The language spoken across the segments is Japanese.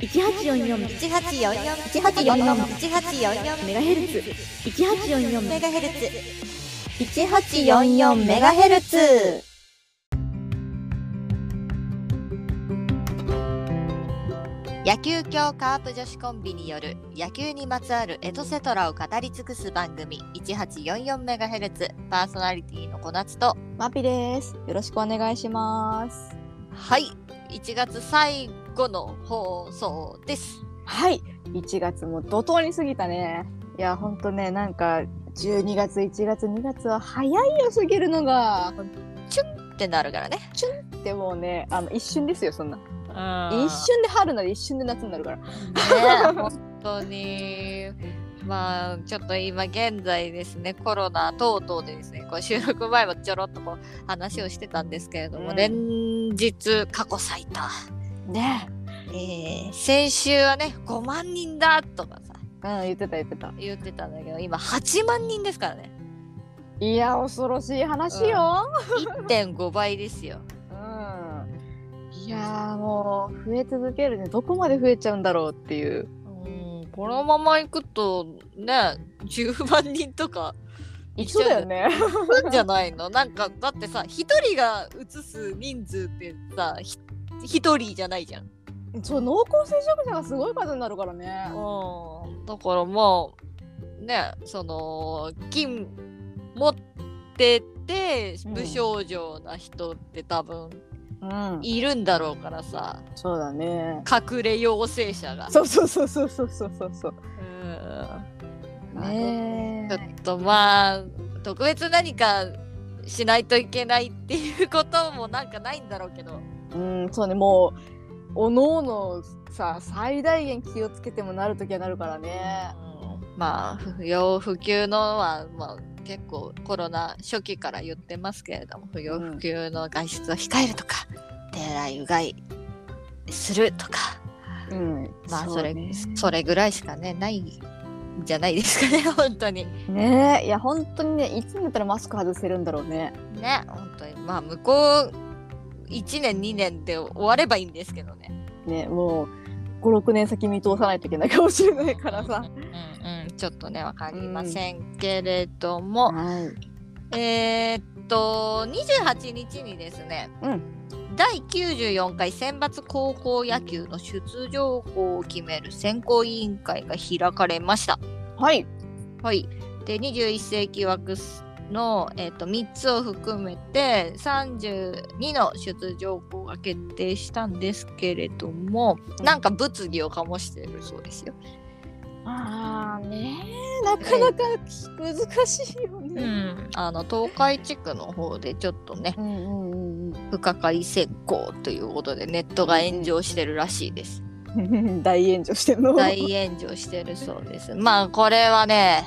1844 1844 メガヘルツ1844 メガヘルツ1844メガヘルツ。野球協カープ女子コンビによる野球にまつわるエトセトラを語り尽くす番組 1844MHz、 パーソナリティの小夏とマピです。よろしくお願いします。 はい、1月最後の放送です。 はい、1月も怒涛に過ぎたね。いやほんとね、なんか12月1月2月は早いよ、過ぎるのがチュンってなるからね。 チュンってもうね、一瞬ですよ、そんな。一一瞬で春なり一瞬で夏になるから。 ね、本当にまあちょっと今現在ですね、コロナ等々でですね、こう収録前もちょろっとこう話をしてたんですけれども、連日過去最多ね。 先週はね5万人だとかさ、 言ってた言ってたんだけど、今8万人ですからね。 いや恐ろしい話よ。 1.5 倍ですよ。 いやもう増え続けるね。どこまで増えちゃうんだろうっていう。 このままいくとね、10万人とか一緒だよね。 いいんじゃないの？なんかだってさ、一人が移す人数ってさ、一人じゃないじゃん。 そう、濃厚接触者がすごい数になるからね。 だからまあね、その金持ってて無症状な人って多分いるんだろうからさ。 そうだね。 隠れ陽性者が。 そう。 ねえ。ちょっとまあ特別何かしないといけないっていうこともなんかないんだろうけど。 そうね、もうおのおのさ、最大限気をつけてもなるときはなるからね。 まあ不要不急のはまあ結構コロナ初期から言ってますけれども、不要不急の外出は控えるとか、手洗いうがいするとか、まあそれぐらいしかねないんじゃないですかね。本当にね。いや本当にね、いつになったらマスク外せるんだろうね。 本当にまあ向こう1年2年で終わればいいんですけどね。 もう5、6年先見通さないといけないかもしれないからさ。 ちょっとね分かりませんけれども、28日にですね、第94回選抜高校野球の出場校を決める選考委員会が開かれました。はいで21世紀枠の、3つを含めて32の出場校が決定したんですけれども、なんか物議を醸しているそうですよ。 なかなか難しいよね。 東海地区の方でちょっとね、不可解選考ということでネットが炎上してるらしいです。 大炎上してるの？ 大炎上してるそうです。まあこれはね、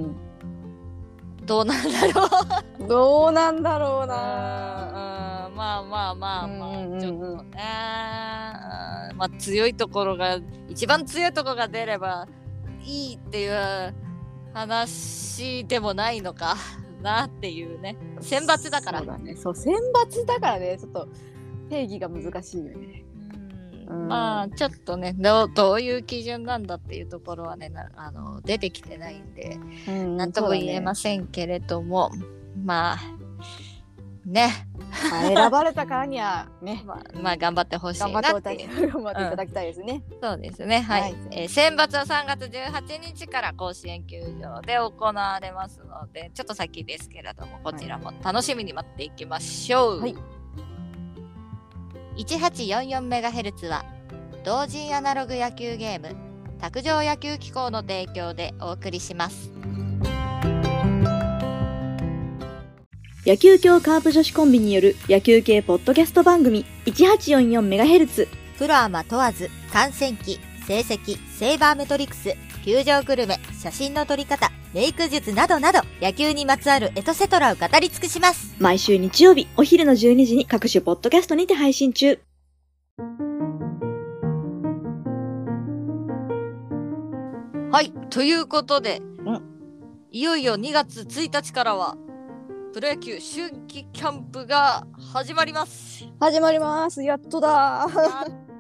どうなんだろうどうなんだろうな。 まあちょっとね、まあ強いところが一番強いところが出ればいいっていう話でもないのかなっていうね。選抜だから。 そうだね。そう、選抜だからね、ちょっと定義が難しいよね。 まあちょっとね、どういう基準なんだっていうところはね、出てきてないんで、なんとも言えませんけれども、まあね、 選ばれたからにはね、 まあ頑張ってほしいなっていう。 頑張っていただきたいですね。 そうですね。はい。選抜は3月18日から甲子園球場で行われますので、ちょっと先ですけれども、こちらも楽しみに待っていきましょう。1844MHz は同人アナログ野球ゲーム卓上野球機構の提供でお送りします。 野球協カープ女子コンビによる野球系ポッドキャスト番組 1844MHz。 プロアマ問わず観戦記、成績、セイバーメトリクス、球場グルメ、写真の撮り方、メイク術などなど野球にまつわるエトセトラを語り尽くします。 毎週日曜日お昼の12時に各種ポッドキャストにて配信中。 はい、ということで、いよいよ2月1日からはプロ野球春季キャンプが始まります。 やっとだ。 やっ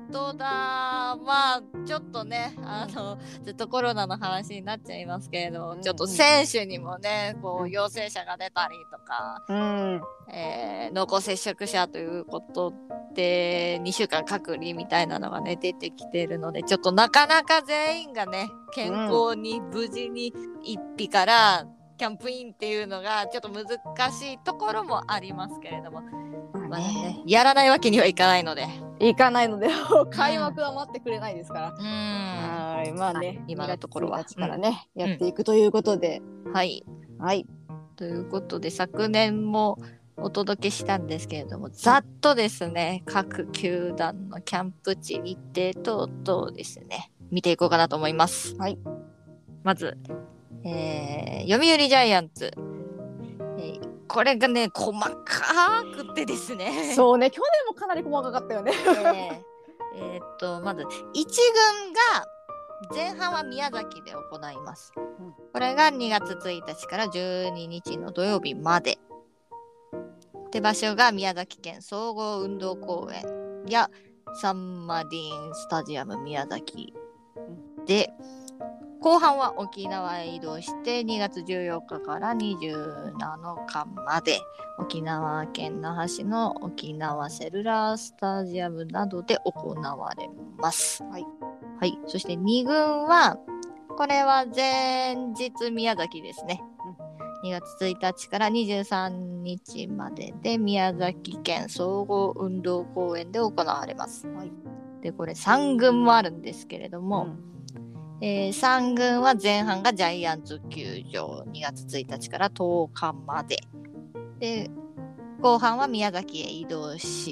当だ。まあちょっとねずっとコロナの話になっちゃいますけれども、ちょっと選手にもねこう陽性者が出たりとか、濃厚接触者ということで2週間隔離みたいなのがね出てきているので、ちょっとなかなか全員がね健康に無事に一匹からキャンプインっていうのがちょっと難しいところもありますけれども、まあね、やらないわけにはいかないので開幕は待ってくれないですから、はいまあね今のところは 2月1日からね、やっていくということで、 はいということで昨年もお届けしたんですけれども、ざっとですね各球団のキャンプ地日程等々ですね見ていこうかなと思います。まず、読売ジャイアンツ、これがね細かくてですねそうね去年もかなり細かかったよねまず1軍が前半は宮崎で行います、これが2月1日から12日の土曜日までで、場所が宮崎県総合運動公園やサンマリンスタジアム宮崎で、後半は沖縄へ移動して2月14日から27日まで沖縄県那覇市の沖縄セルラースタジアムなどで行われます。そして2軍はこれは前日宮崎ですね、2月1日から23日までで宮崎県総合運動公園で行われます。でこれ3軍もあるんですけれども、3軍は前半がジャイアンツ球場2月1日から10日までで、後半は宮崎へ移動して、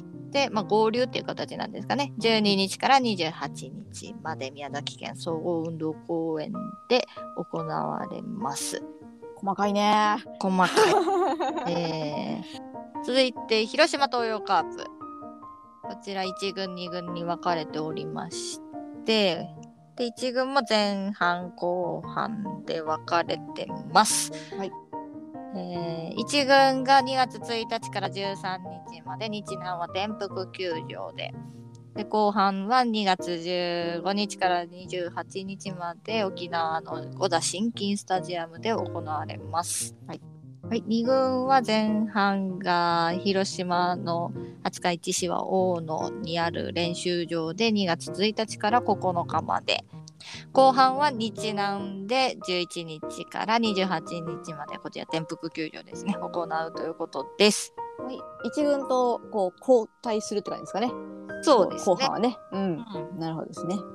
合流っていう形なんですかね、12日から28日まで宮崎県総合運動公園で行われます。 細かいね。 細かい、続いて広島東洋カープ、こちら1軍2軍に分かれておりまして、で1軍も前半後半で分かれてます。1軍が2月1日から13日まで日南は天福球場で、後半は2月15日から28日まで沖縄の小田新金スタジアムで行われます。2軍は前半が広島の廿日市市は大野にある練習場で2月1日から9日まで、後半は日南で11日から28日まで、こちら天福球場ですね、行うということです。 1軍とこう交代するって感じですかね。 そうですね、 後半はね、なるほどですね。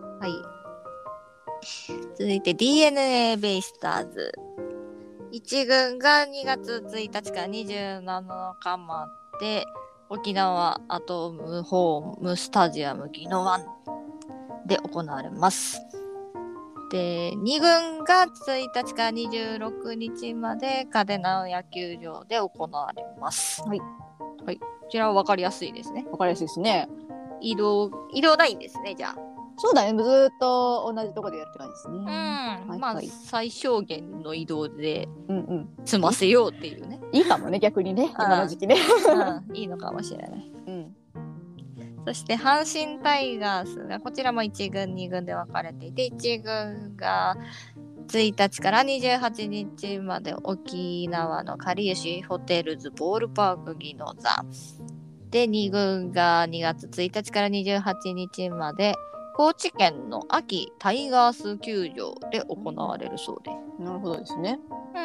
続いて DNA ベイスターズ、1軍が2月1日から27日まで沖縄アトムホームスタジアム宜野湾で行われます。で2軍が1日から26日まで嘉手納野球場で行われます。こちらは分かりやすいですね。 分かりやすいですね。 移動ないんですね。じゃあそうだね、ずっと同じとこでやって感じですね。 最小限の移動で済ませようっていうね、 いいかもね、逆にね、今の時期ねいいのかもしれない。そして阪神タイガースがこちらも1軍2軍で分かれていて、1軍が1日から28日まで沖縄のかりゆしホテルズボールパーク宜野座で、2軍が2月1日から28日まで高知県の安芸タイガース球場で行われるそうです。 なるほどですね。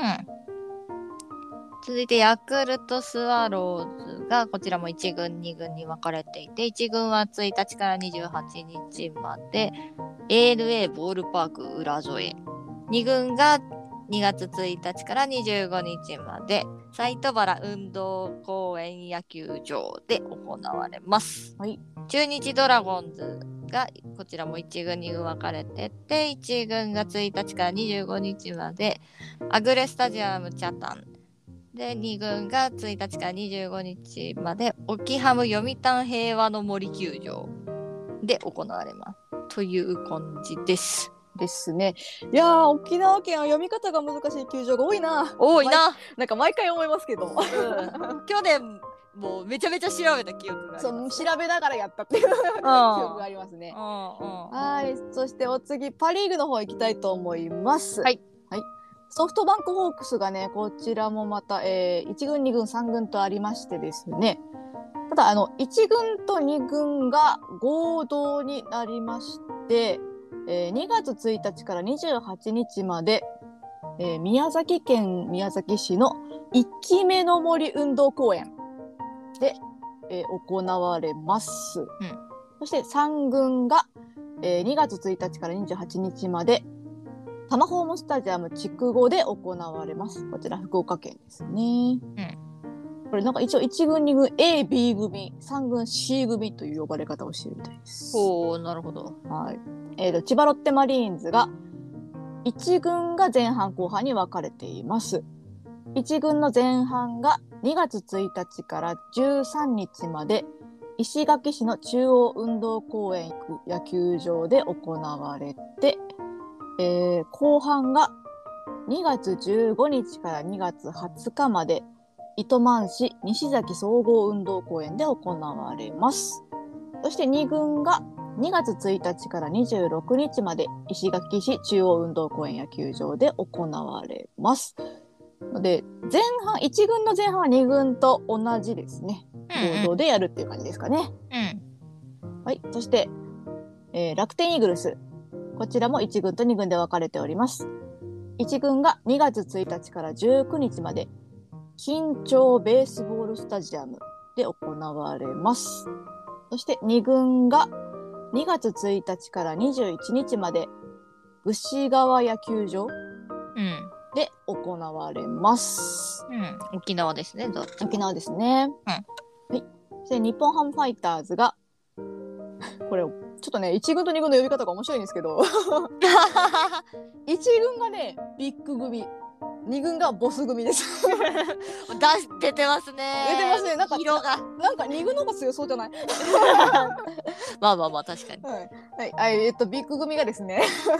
続いてヤクルトスワローズがこちらも1軍2軍に分かれていて、1軍は1日から28日まで ANA ボールパーク浦添、2軍が2月1日から25日まで西都原運動公園野球場で行われます。中日ドラゴンズがこちらも1軍2軍分かれてて、1軍が1日から25日までアグレスタジアムチャタンで、2軍が1日から25日まで沖ハム読谷平和の森球場で行われますという感じですね。いやー、沖縄県は読み方が難しい球場が多いな。 なんか毎回思いますけども、 去年もうめちゃめちゃ調べた記憶があります。 そう調べながらやったっていう記憶がありますね。はい、そしてお次パ・リーグの方行きたいと思います。はい、はい、ソフトバンクホークスがねこちらもまた、1軍2軍3軍とありましてですね、ただ1軍と2軍が合同になりまして、2月1日から28日まで、宮崎県宮崎市の1期目の森運動公園で、行われます、そして3軍が、2月1日から28日までタマホームスタジアム筑後で行われます。こちら福岡県ですね、これなんか一応1軍2軍 A、B 組3軍 C 組という呼ばれ方をしているみたいです。 なるほど。 はい。千葉ロッテマリーンズが1軍が前半後半に分かれています。1軍の前半が2月1日から13日まで石垣市の中央運動公園野球場で行われて、後半が2月15日から2月20日まで糸満市西崎総合運動公園で行われます。そして2軍が2月1日から26日まで石垣市中央運動公園野球場で行われます。ので1軍の前半は2軍と同じですね。合同でやるっていう感じですかね。はい、そして、楽天イーグルス、こちらも1軍と2軍で分かれております。1軍が2月1日から19日まで金町ベースボールスタジアムで行われます。そして2軍が2月1日から21日まで牛川野球場で行われます。 沖縄ですね。 沖縄ですね。はい。そして日本ハムファイターズがこれちょっとね1軍と2軍の呼び方が面白いんですけど1軍がねビッグ組、2軍がボス組です出てますね。 出てますね。なんか色がなんか2軍の方が強そうじゃないまあ確かに。 はい、ビッグ組がですね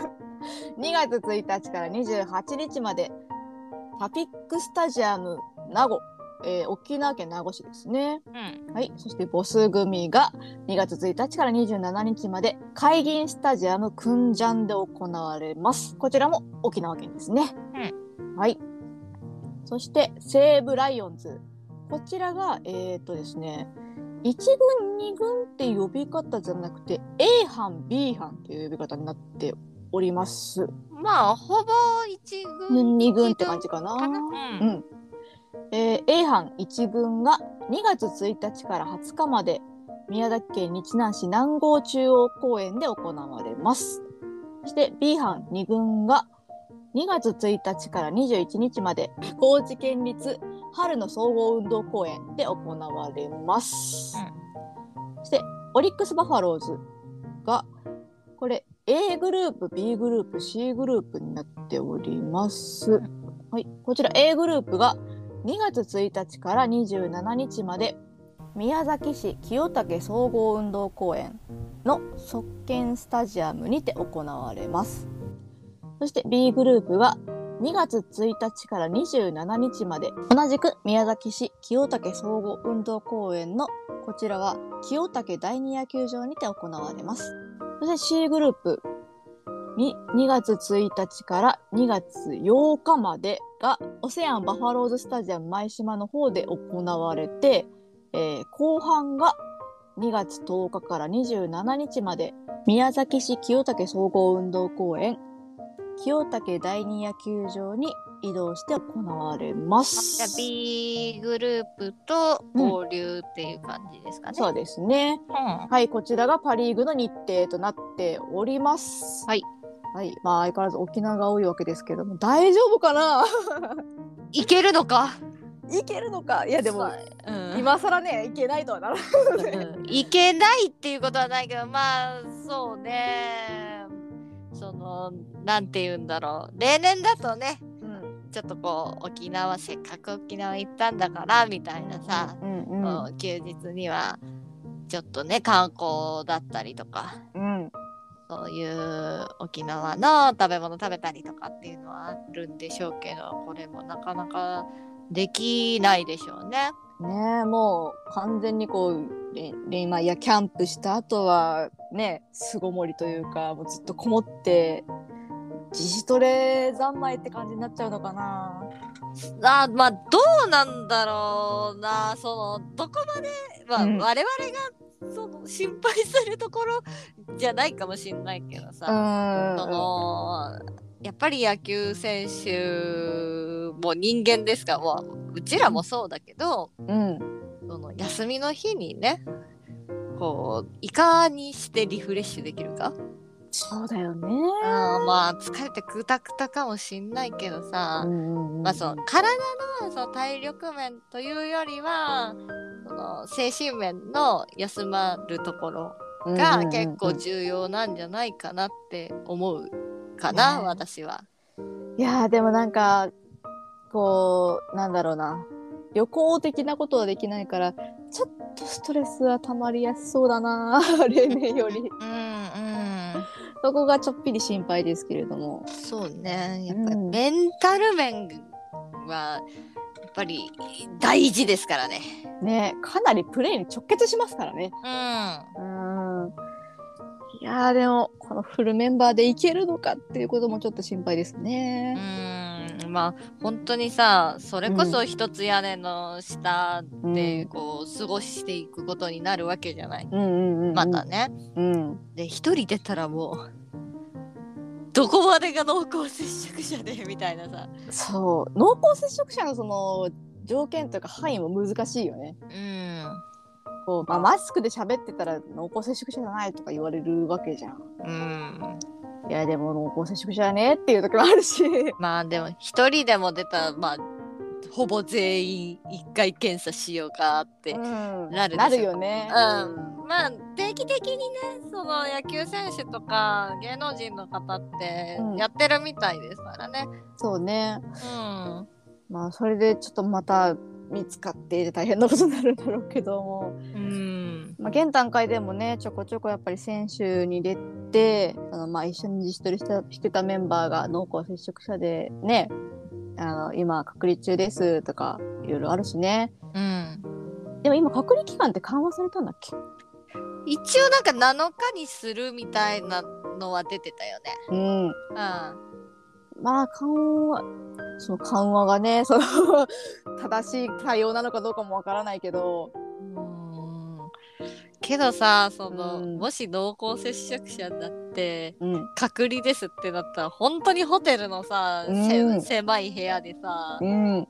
2月1日から28日までパピックスタジアム名護、沖縄県名護市ですね。はい、そしてボス組が2月1日から27日まで海銀スタジアムクンジャンで行われます。こちらも沖縄県ですね。はい。そして西武ライオンズ、こちらがですね1軍2軍って呼び方じゃなくて A 班 B 班っていう呼び方になっております。 まあほぼ1軍 2軍って感じかな。A 班1軍が2月1日から20日まで宮崎県日南市南郷中央公園で行われます。そして B 班2軍が2月1日から21日まで高知県立春の総合運動公園で行われます。そしてオリックスバファローズがこれ A グループ B グループ C グループになっております。はい、こちら A グループが2月1日から27日まで宮崎市清武総合運動公園の側建スタジアムにて行われます。そして B グループは2月1日から27日まで同じく宮崎市清武総合運動公園のこちらは清武第二野球場にて行われます。そして C グループに2月1日から2月8日までがオセアンバファローズスタジアム舞島の方で行われて、後半が2月10日から27日まで宮崎市清武総合運動公園清武第二野球場に移動して行われます。 じゃあ B グループと合流っていう感じですかね。 そうですね。はい、こちらがパリーグの日程となっております。はい。はい、まあ相変わらず沖縄が多いわけですけども大丈夫かないけるのかいけるのか。いやでも、今更ねいけないとはならないいけないっていうことはないけどまあそうねなんて言うんだろう例年だとね、ちょっとこう沖縄せっかく沖縄行ったんだからみたいなさ、休日にはちょっとね観光だったりとか、そういう沖縄の食べ物食べたりとかっていうのはあるんでしょうけどこれもなかなかできないでしょうね。 ね、もう完全にこう今キャンプした後はね巣ごもりというかもうずっとこもって自主トレ三昧って感じになっちゃうのかな。 まあどうなんだろうな。そのどこまで、我々がその心配するところじゃないかもしれないけどさ、やっぱり野球選手も人間ですから、もううちらもそうだけど、その休みの日にねこういかにしてリフレッシュできるか。 そうだよね。 まあ疲れてクタクタかもしんないけどさ、まあその体のその体力面というよりはその精神面の休まるところが結構重要なんじゃないかなって思うかな、私は。 いやでもなんかこうなんだろうな、旅行的なことはできないからちょっとストレスは溜まりやすそうだな例年より。そこがちょっぴり心配ですけれども。 そうね、やっぱりメンタル面はやっぱり大事ですからね。 ね、かなりプレーに直結しますからね。いやでもこのフルメンバーでいけるのかっていうこともちょっと心配ですね。 まあ本当にさ、それこそ一つ屋根の下でこう過ごしていくことになるわけじゃない。またね。で一人出たらもうどこまでが濃厚接触者でみたいなさ。 そう濃厚接触者のその条件というか範囲も難しいよね。こうマスクで喋ってたら濃厚接触者じゃないとか言われるわけじゃん。いやでも濃厚接触者だねっていう時もあるしまあでも一人でも出たらまあほぼ全員一回検査しようかってなるでしょ。 なるよね。 まあ定期的にねその野球選手とか芸能人の方ってやってるみたいですからね。 そうね。まあそれでちょっとまた見つかって大変なことになるんだろうけども、まあ、現段階でもねちょこちょこやっぱり選手に出てまあ一緒に自主トレしてたメンバーが濃厚接触者でね今隔離中ですとかいろいろあるしね。でも今隔離期間って緩和されたんだっけ？ 一応なんか7日にするみたいなのは出てたよね。 まあその緩和がね正しい対応なのかどうかもわからないけど。 けどさもし濃厚接触者になって、隔離ですってなったら本当にホテルのさ、狭い部屋でさ、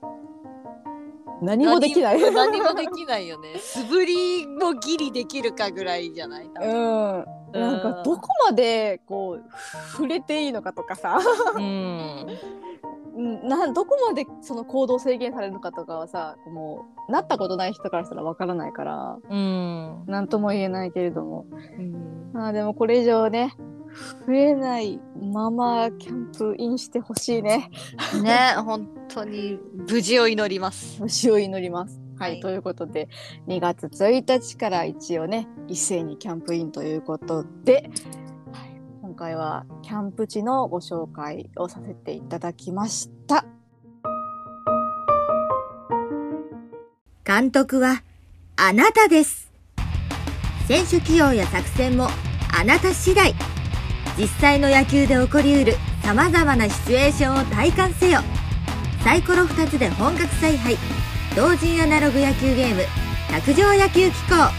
何もできない何もできないよね。素振りもギリできるかぐらいじゃない？ なんかどこまでこう触れていいのかとかさどこまでその行動制限されるのかとかはさもうなったことない人からしたらわからないからなんとも言えないけれども、でもこれ以上ね増えないままキャンプインしてほしいね。 ね、本当に無事を祈ります。 無事を祈ります。はい、ということで2月1日から一応ね一斉にキャンプインということで、今回はキャンプ地のご紹介をさせていただきました。 監督はあなたです。選手起用や作戦もあなた次第。実際の野球で起こりうる様々なシチュエーションを体感せよ。サイコロ2つで本格采配。同人アナログ野球ゲーム卓上野球機構。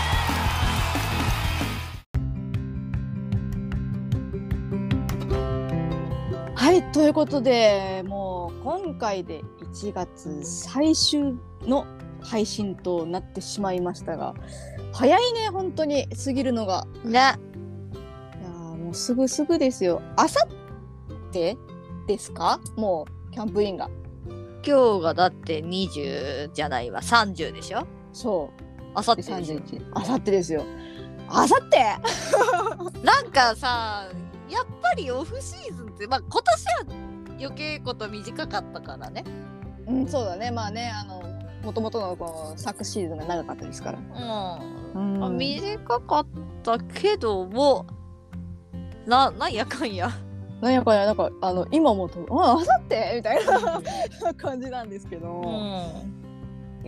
はい、ということでもう今回で1月最終の配信となってしまいましたが、早いね本当に過ぎるのがね。いやもうすぐですよ。あさってですか？もうキャンプインが今日がだって20じゃないわ30でしょ。 そうあさってでしょ。 あさってですよ。あさってなんかさやっぱりオフシーズンってまあ今年は余計こと短かったからね。 そうだね。まあねもともとのこの昨シーズンが長かったですから。 短かったけどもなんやかんや。 なんか今思うとあさってみたいな感じなんですけど、い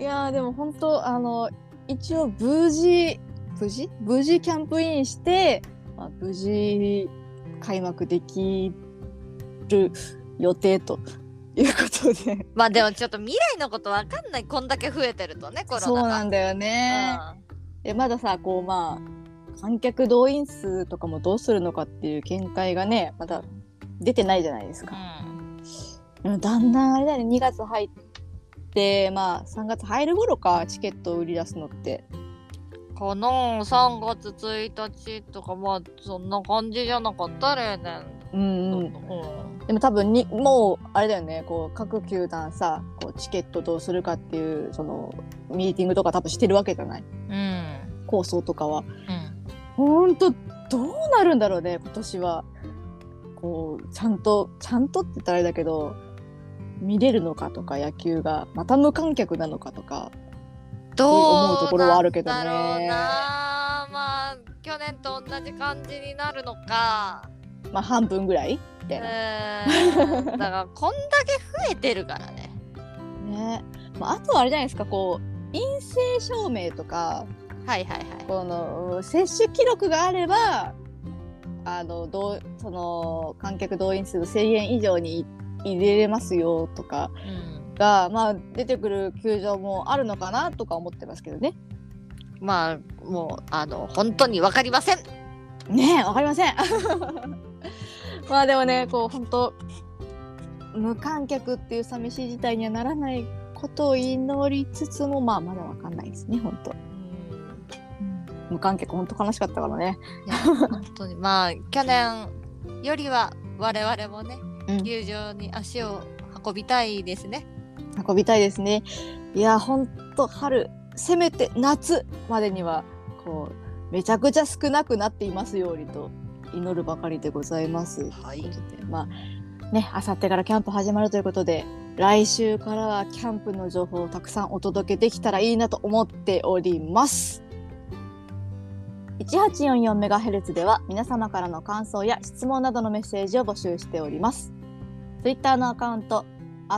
いやでも本当一応無事キャンプインして、無事開幕できる予定ということでまあでもちょっと未来のことわかんない、こんだけ増えてるとね、コロナが。 そうなんだよね、まださこう観客動員数とかもどうするのかっていう見解がねまだ出てないじゃないですか、だんだんあれだよね、2月入って3月入る頃かチケットを売り出すのってこの3月1日とかそんな感じじゃなかった例年。でも多分もうあれだよね、こう各球団さこうチケットどうするかっていうそのミーティングとか多分してるわけじゃない、構想とかは、ほんとどうなるんだろうね今年は。こうちゃんとって言ったらあれだけど見れるのかとか、野球がまた無観客なのかとかどう思うところはあるけどね。 だろうな、去年と同じ感じになるのか、 半分ぐらいみたいな。 だからこんだけ増えてるからね。 あとはあれじゃないですか、こう陰性証明とか、この接種記録があればその観客動員数制限以上に入れれますよとかが、出てくる球場もあるのかなとか思ってますけどね。 もう本当に分かりませんね。分かりませんでもねこう本当無観客っていう寂しい事態にはならないことを祈りつつもまだ分かんないですね本当。無観客本当悲しかったからね。 本当に去年よりは我々もね、球場に足を運びたいですね。いや本当春せめて夏までにはこうめちゃくちゃ少なくなっていますようにと祈るばかりでございます。あさってからキャンプ始まるということで、来週からはキャンプの情報をたくさんお届けできたらいいなと思っております。1844MHz では皆様からの感想や質問などのメッセージを募集しております。Twitter のアカウント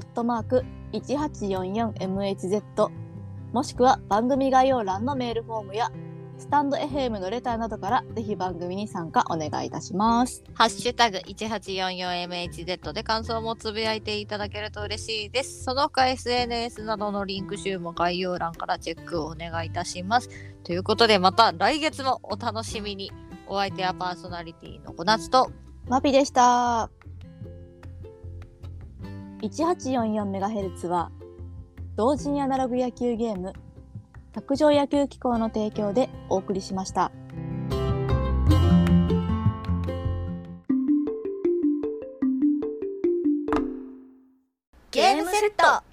@1844MHz もしくは番組概要欄のメールフォームやスタンド FM のレターなどからぜひ番組に参加お願いいたします。 ハッシュタグ 1844MHz で感想もつぶやいていただけると嬉しいです。その他 SNS などのリンク集も概要欄からチェックをお願いいたします。ということでまた来月もお楽しみに。お相手はパーソナリティの小夏とマピでした。1844MHz は同時にアナログ野球ゲーム卓上野球機構の提供でお送りしました。 ゲームセット。